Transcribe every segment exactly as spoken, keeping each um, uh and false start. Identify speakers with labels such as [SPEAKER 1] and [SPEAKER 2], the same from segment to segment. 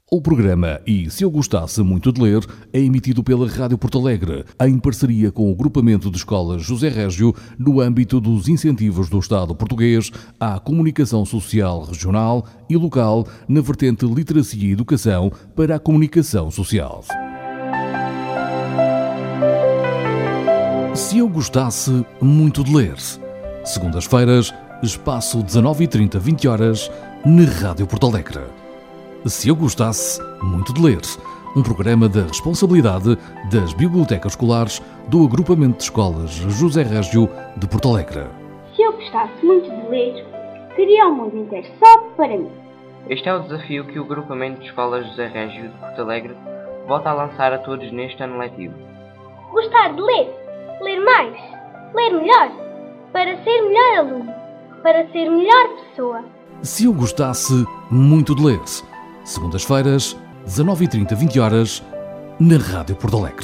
[SPEAKER 1] O programa E Se Eu Gostasse Muito de Ler é emitido pela Rádio Porto Alegre, em parceria com o Agrupamento de Escolas José Régio, no âmbito dos incentivos do Estado português à comunicação social regional e local na vertente Literacia e Educação para a comunicação social. Se Eu Gostasse Muito de Ler. Segundas-feiras, espaço dezanove e trinta, vinte horas, na Rádio Porto Alegre. Se Eu Gostasse Muito de Ler, um programa da responsabilidade das bibliotecas escolares do Agrupamento de Escolas José Régio de Porto Alegre.
[SPEAKER 2] Se eu gostasse muito de ler, queria o mundo inteiro só para mim.
[SPEAKER 3] Este é o desafio que o Agrupamento de Escolas José Régio de Porto Alegre volta a lançar a todos neste ano letivo.
[SPEAKER 2] Gostar de ler, ler mais, ler melhor, para ser melhor aluno, para ser melhor pessoa.
[SPEAKER 1] Se Eu Gostasse Muito de Ler. Segundas-feiras, dezanove e trinta, vinte horas, na Rádio Porto Alegre.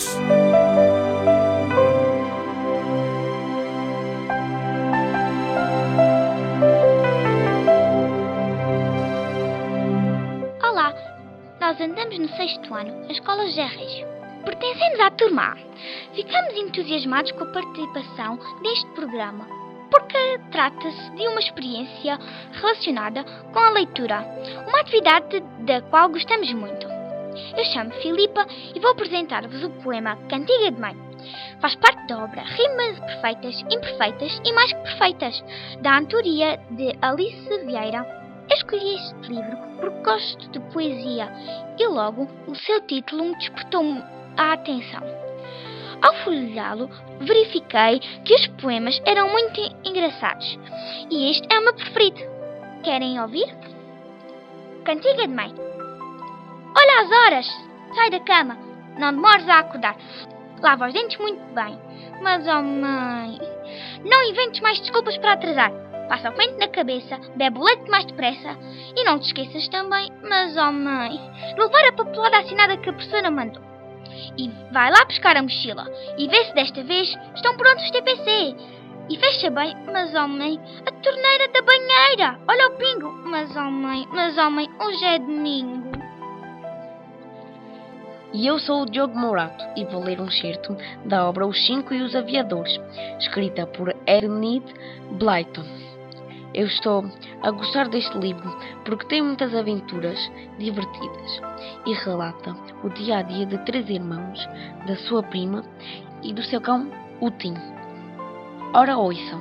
[SPEAKER 4] Olá, nós andamos no sexto ano, na Escola José Régio. Pertencemos à turma A. Ficamos entusiasmados com a participação neste programa, porque trata-se de uma experiência relacionada com a leitura, uma atividade da qual gostamos muito. Eu chamo Filipa e vou apresentar-vos o poema Cantiga de Mãe. Faz parte da obra Rimas Perfeitas, Imperfeitas e Mais que Perfeitas, da autoria de Alice Vieira. Eu escolhi este livro porque gosto de poesia e logo o seu título me despertou a atenção. Ao folheá-lo, verifiquei que os poemas eram muito engraçados e este é o meu preferido. Querem ouvir? Cantiga de Mãe. Olha as horas! Sai da cama, não demores a acordar. Lava os dentes muito bem. Mas, oh mãe, não inventes mais desculpas para atrasar. Passa o pente na cabeça, bebe o leite mais depressa e não te esqueças também, mas, oh mãe, de levar a papelada assinada que a professora mandou. E vai lá buscar a mochila e vê se desta vez estão prontos os T P C. E fecha bem, mas oh mãe, a torneira da banheira. Olha o pingo. Mas oh mãe, mas oh mãe, hoje é domingo.
[SPEAKER 5] E eu sou o Diogo Mourato e vou ler um excerto da obra Os Cinco e os Aviadores, escrita por Enid Blyton. Eu estou a gostar deste livro porque tem muitas aventuras divertidas e relata o dia-a-dia de três irmãos, da sua prima e do seu cão, o Tim. Ora ouçam,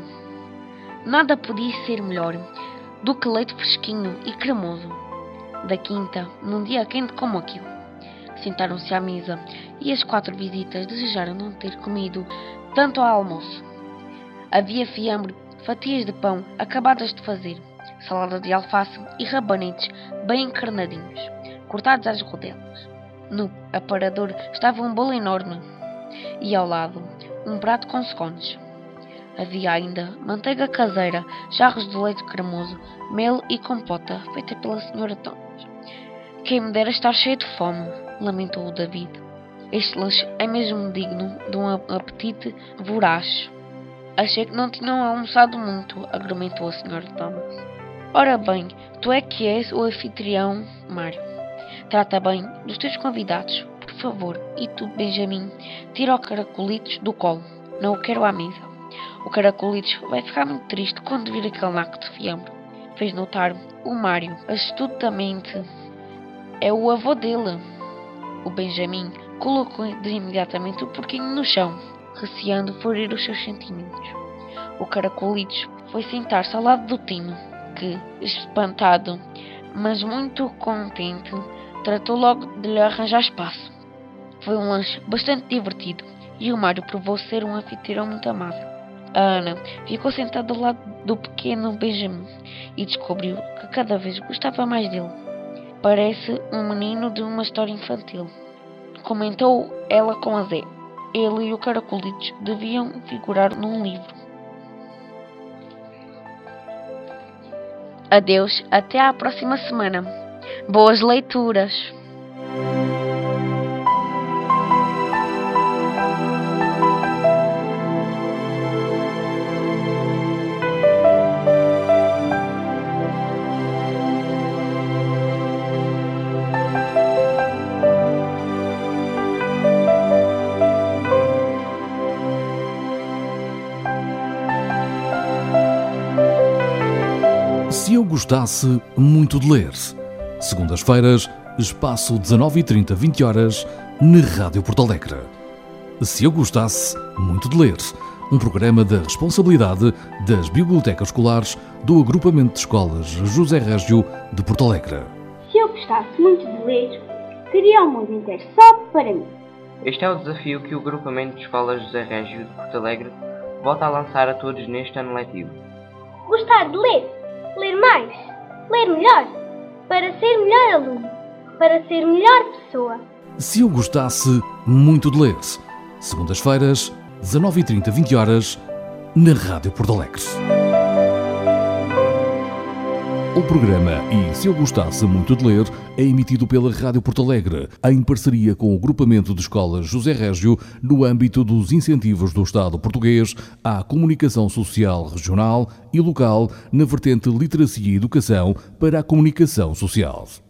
[SPEAKER 5] nada podia ser melhor do que leite fresquinho e cremoso. Da quinta, num dia quente como aquele, sentaram-se à mesa e as quatro visitas desejaram não ter comido tanto ao almoço. Havia fiambre, fatias de pão acabadas de fazer, salada de alface e rabanetes bem encarnadinhos, cortados às rodelas. No aparador estava um bolo enorme e ao lado um prato com scones. Havia ainda manteiga caseira, jarros de leite cremoso, mel e compota feita pela senhora Thomas. Quem me dera estar cheio de fome, lamentou o David. Este lanche é mesmo digno de um apetite voraz. Achei que não tinham almoçado muito, argumentou a senhora Thomas. Ora bem, tu é que és o anfitrião, Mário. Trata bem dos teus convidados, por favor. E tu, Benjamin, tira o Caracolitos do colo. Não o quero à mesa. O Caracolitos vai ficar muito triste quando vir aquele naco de fiambre. Fez notar o Mário, astutamente. É o avô dele. O Benjamin colocou de imediatamente o porquinho no chão, receando ferir os seus sentimentos. O Caracolitos foi sentar-se ao lado do Tino, que, espantado, mas muito contente, tratou logo de lhe arranjar espaço. Foi um lanche bastante divertido e o Mário provou ser um anfitrião muito amável. A Ana ficou sentada ao lado do pequeno Benjamin e descobriu que cada vez gostava mais dele. Parece um menino de uma história infantil, comentou ela com a Zé. Ele e o Caracolitos deviam figurar num livro. Adeus, até à próxima semana. Boas leituras!
[SPEAKER 1] gostasse muito de ler. Segundas-feiras, espaço dezanove e trinta, vinte horas, na Rádio Porto Alegre. Se eu gostasse muito de ler, um programa da responsabilidade das bibliotecas escolares do Agrupamento de Escolas José Régio de Porto Alegre.
[SPEAKER 2] Se eu gostasse muito de ler, queria o mundo inteiro só para mim.
[SPEAKER 3] Este é o desafio que o Agrupamento de Escolas José Régio de Porto Alegre volta a lançar a todos neste ano letivo.
[SPEAKER 2] Gostar de ler, ler mais, ler melhor, para ser melhor aluno, para ser melhor pessoa.
[SPEAKER 1] Se eu gostasse muito de ler, segundas-feiras, dezanove e trinta, vinte horas, na Rádio Porto Alegre. O programa E Se Eu Gostasse Muito de Ler é emitido pela Rádio Porto Alegre, em parceria com o Agrupamento de Escolas José Régio, no âmbito dos incentivos do Estado português à comunicação social regional e local na vertente Literacia e Educação para a comunicação social.